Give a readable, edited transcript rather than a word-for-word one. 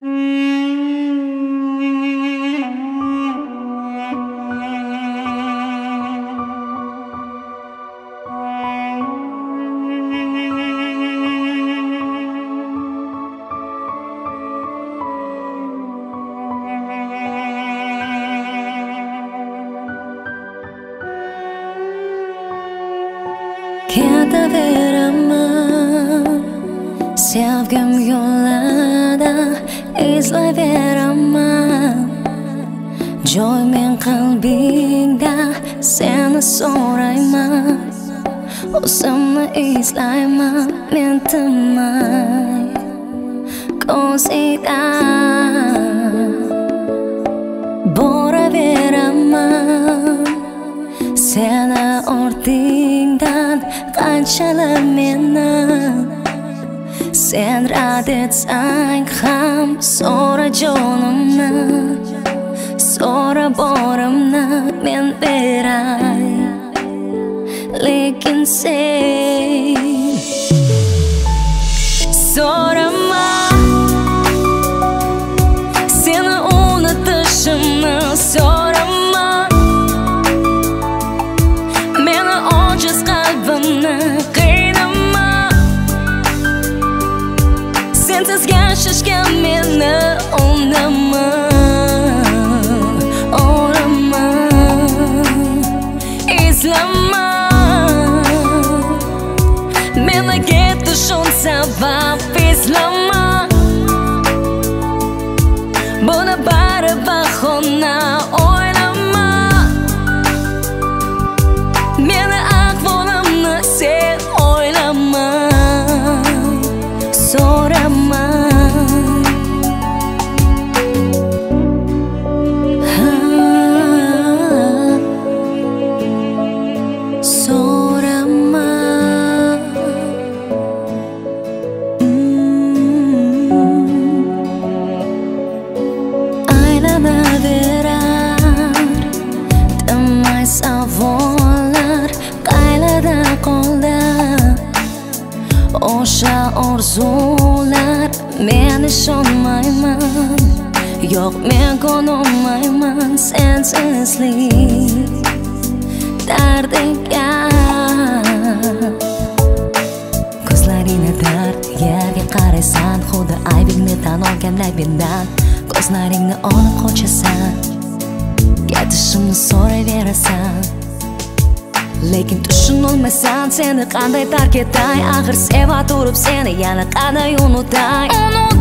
Ketaveraman, sevgim yo'lida izlayveraman. Joy men qalbingda seni so'rayman. O'zimni izlayman men tinmay ko'zingdan boraveraman. Seni ortingdan qanchalar meni sen rad etsang ham so'ra jonimni, so'ra borimni men beray. Lekin sen so'rama, seni unutishimni so'rama. Meni ojiz qalbimni qiynama. Sensiz yashashgan meni o'ynama, o'rama, izlama. Meni ketishim sabab izlama. Buni bari bahona o'ylama. Meni ahvolimni sen o'ylama, so'rama. So'rama. Aylanaverar tinmay savollar, qaylada qoldi o'sha orzular. Men ishonmayman, yo'q men ko'nolmayman sensizlik dardiga. Ko'zlaringni dard yerga qaraysan, xuddi aybingni tan olganday mendan. Ko'zlaringni olib qochasan, ketishimni so'rayverasan. Lekin tushunolmaysan, seni qanday tark etay. Axir seva turib seni yana qanday unutay.